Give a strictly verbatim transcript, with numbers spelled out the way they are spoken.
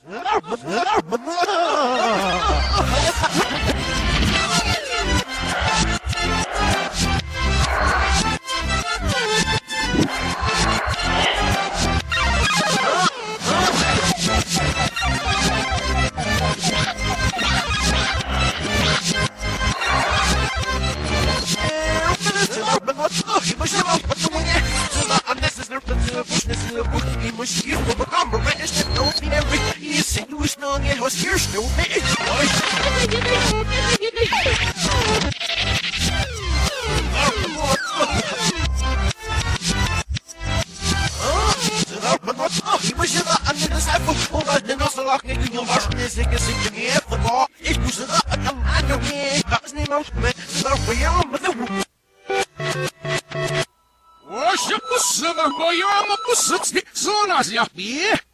Ich muss da am Anfang, was nicht mehr mit, da wir mit der Ось я пусила, бо я пусити, зона з'яві.